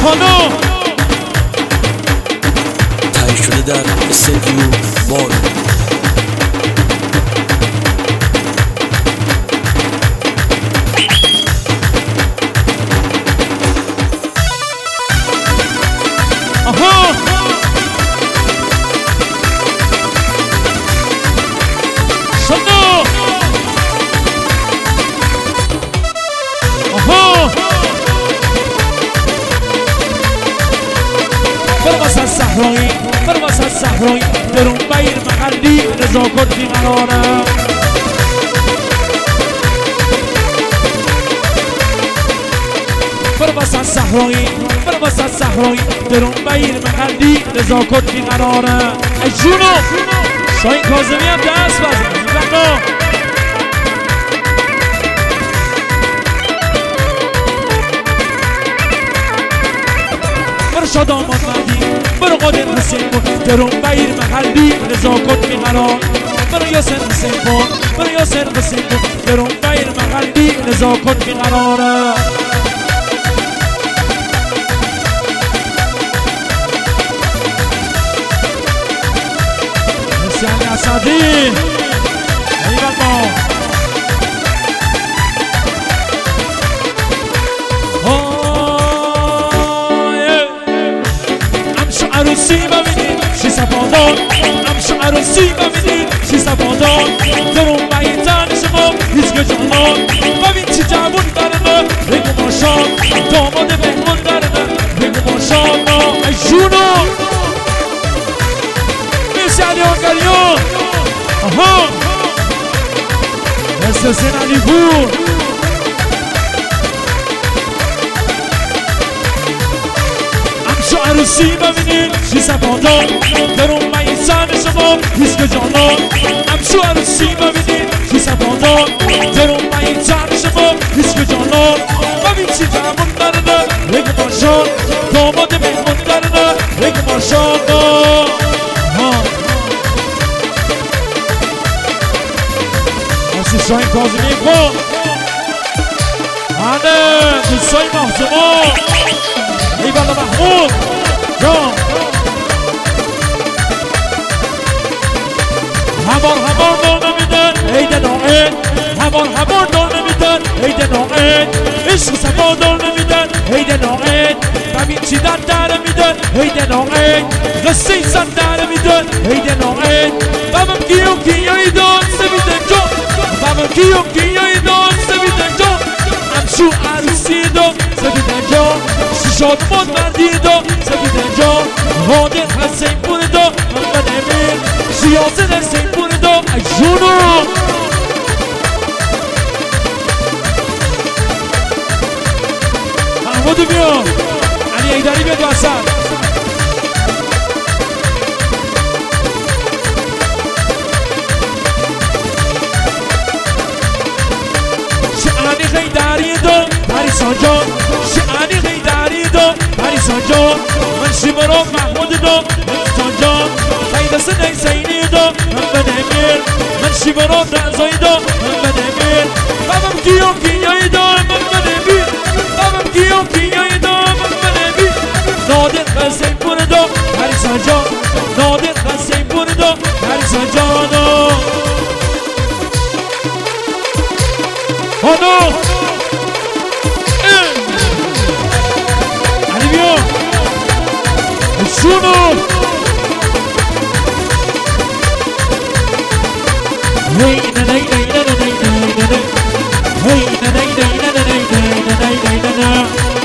خانم تایی شده در استدیو بار آها شنو آها برو واسه صحرایی برو واسه صحرایی درون بیر محلی رضا کردی قراره برو واسه صحرایی برو واسه صحرایی درون بیر محلی رضا کردی قراره ای جونو شاین کاظمی هم دست بزن برو شاد آماد مردی برو قادر حسین کن درون بیر محلی رضا کردی قرار برو یاسر حسین کن برو یاسر حسین کن درون بیر محلی رضا کردی قراره مرسی اسدی ایوان عروسی ببینید شی سفادان امشو عروسی ببینید شی سفادان درون بیتن شما هیچ که جانان ببین چی جوون درنه بگو ماشان داماد بهمون درنه بگو ماشان ای جونو مرسی علی آقریان آها مثل سین علی پور عروسی ببینید شی سفادان درون میسن شما هیچ که جانان امشو عروسی ببینید شی سفادان درون میسن شما هیچ که جانان ببین چی جمعون درنه بگو ماشان داماد مهمون درنه بگو ماشان مرسی شاین کاظمی کن هنه دوستای محتما ایوالا محمود جان همان دار نمیدن عید ناعید همان دار نمیدن عید ناعید عشق صفا دار نمیدن عید ناعید ببین چی در میدن عید ناعید قصه زن در میدن عید ناعید بابم کیایی دان سویدن جان بابم کیایی دان سویدن جان امشو عروسی دان سویدن جان شاد ماد مردی دا سویدن جان هادر حسین پور دا محمد امیر سیاست حسین پور دا ای جونو محمودو بیا علی ایدری بیاد وسط شعانی غیدری دا پریسان جان شعانی غیدری دا پریسان جان من شیبرا محمود دا محمود جان خیدست نیسینی دا محمد امیر من شیبرا رعزایی دا محمد امیر بابم کیایی دا محمد امیر بابم کیایی دا محمد امیر نادر حسین پور دا پریسان جان نادر حسین پور دا پریسان جان هانو علی بیا شونو هی نه نه نه نه نه نه هی نه نه نه نه نه نه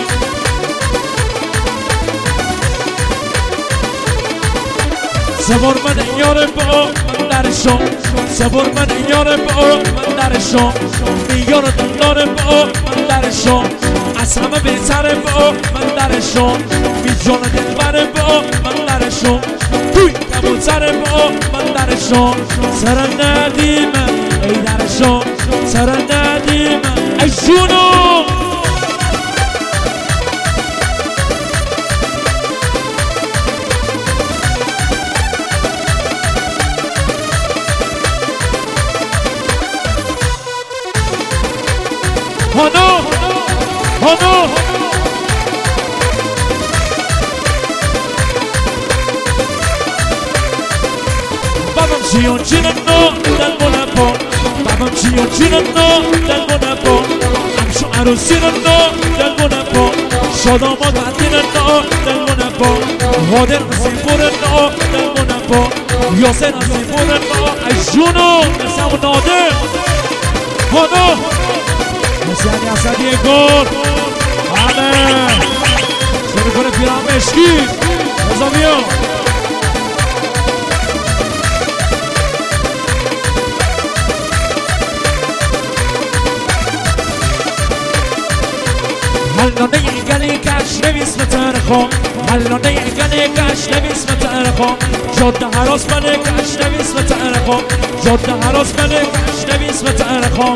صبر من یار با من درشم صبر من یار با من درشم یار دلار با من درشم از همه بهتر با من درشم بی جان دلبر با من درشم توی کبوتر با من درشم سر ندیم ای درشم سر ندیم ای جونو هانو چیانچیننا دل بنپا بابم چیانچیننا دل بنپا امشو عروسیننا دل بنپا شادام آدیننا دل بنپا هادر نسیبورنا دل بنپا یاسر نسیبورنا اجونو نسیم نادر هانا نسیانی اسدی گل آمین شروع کنه پیرام عشقی رضا بیا هلانه گلی کش نویس مترخم هلانه گلی کش نویس مترخم جاده هراس منه کش نویس مترخم جاده هراس منه کش نویس مترخم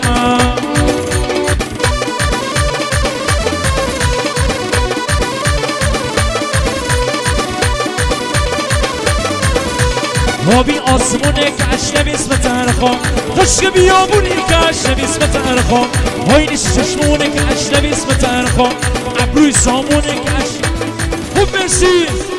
آبی آسمونه کش نویس مترخم خشک بیابونی کش نویس مترخم هاینش چشمونه کش نویس مترخم ابروی سامونه کش خوب مرسی